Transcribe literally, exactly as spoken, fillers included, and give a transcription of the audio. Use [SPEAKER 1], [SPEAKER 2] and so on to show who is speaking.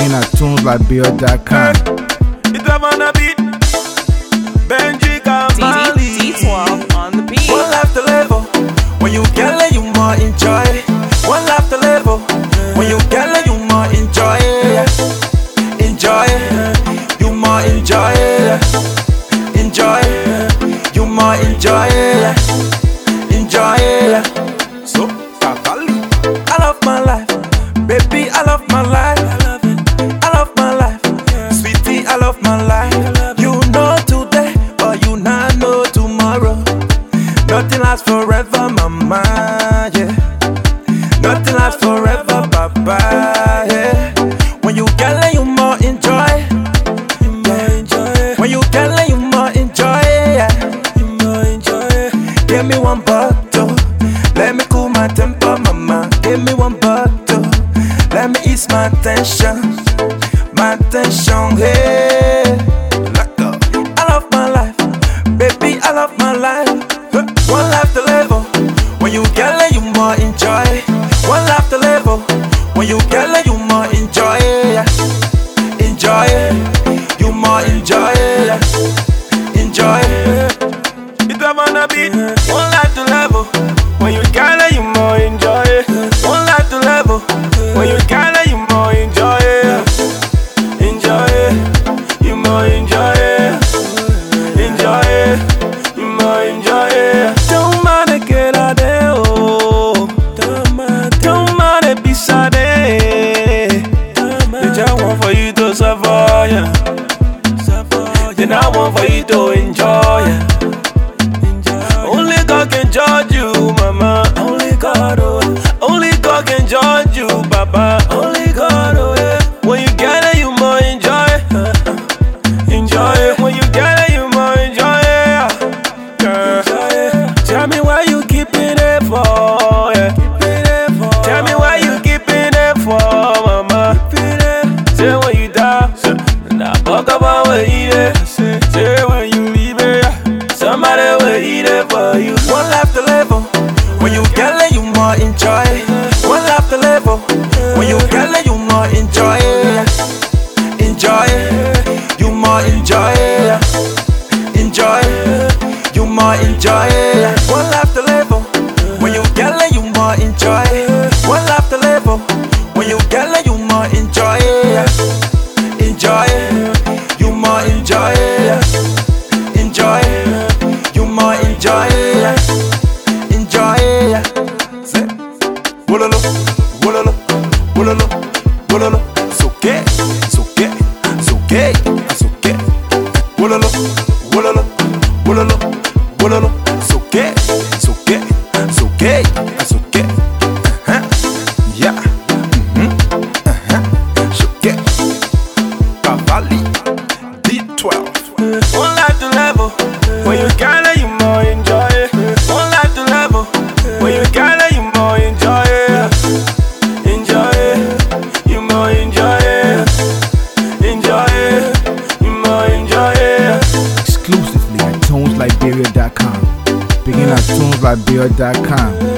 [SPEAKER 1] Begin at tunes liberia dot com.
[SPEAKER 2] It's up on the beat. Benji Kamali.
[SPEAKER 3] D twelve on the beat.
[SPEAKER 2] One life to live. When you get it, you more enjoy. One life to live. When you get it, you more enjoy. Enjoy. You more enjoy. Enjoy. You more enjoy. Enjoy. So, I love my life. Baby, I love my life. I love my life. Sweetie, I love my life. You know today, but you not know tomorrow. Nothing lasts forever, mama, yeah. Nothing lasts forever, papa, yeah. When you get it, you more enjoy. Yeah. When you get it, you more enjoy, yeah. Give me one bottle, let me cool my temper, mama. Give me one bottle, let me ease my tension, my tension, hey. I love my life, baby, I love my life. One life to live, when you get it, you more enjoy. One life to live, when you get it, you more enjoy. Enjoy, you more enjoy. Enjoy. It's up on the beat. One life to live, when you get it, you more enjoy. One life to live, when you get it, you more enjoy. Enjoy, you more enjoy. Enjoy, you more enjoy. Don't mind get out there, oh. Don't mind it beside it. They just want for you to suffer, yeah. They not want for you to enjoy, yeah. Only God can judge you, mama. Only God, oh. Only God can judge you, papa. Only God, oh, yeah. When you get it, you more enjoy. Enjoy it. When you get it, you more enjoy it. Girl. Tell me why you keeping it for, yeah. Tell me why you keeping it for, mama. Say when you die, now talk about what you eat it. Say when you leave it, somebody will eat it for you. One life to live, when you get it, you more enjoy. One life to live, when you get it, you more enjoy. Enjoy, you more enjoy. Enjoy, you more enjoy. One life to live, when you get it, you more enjoy. One life to live, when you get it, you more enjoy. Enjoy, you more enjoy. Enjoy, you more enjoy. Enjoy. Say, wololo, wololo, wololo, wololo. It's okay, it's okay, it's okay, it's okay. Wololo, wololo, wololo, wololo. It's okay, it's okay, it's okay, it's okay. Uh-huh. Yeah. Mm-hmm. Uh-huh. It's okay. Kamali. D twelve. One life to level. When you get it, you more enjoy it. One life to level. When you get it, you more enjoy it. Enjoy it. You more enjoy it. Enjoy it. You more enjoy it.
[SPEAKER 1] Exclusively at tunes liberia dot com. Begin at tunes liberia dot com.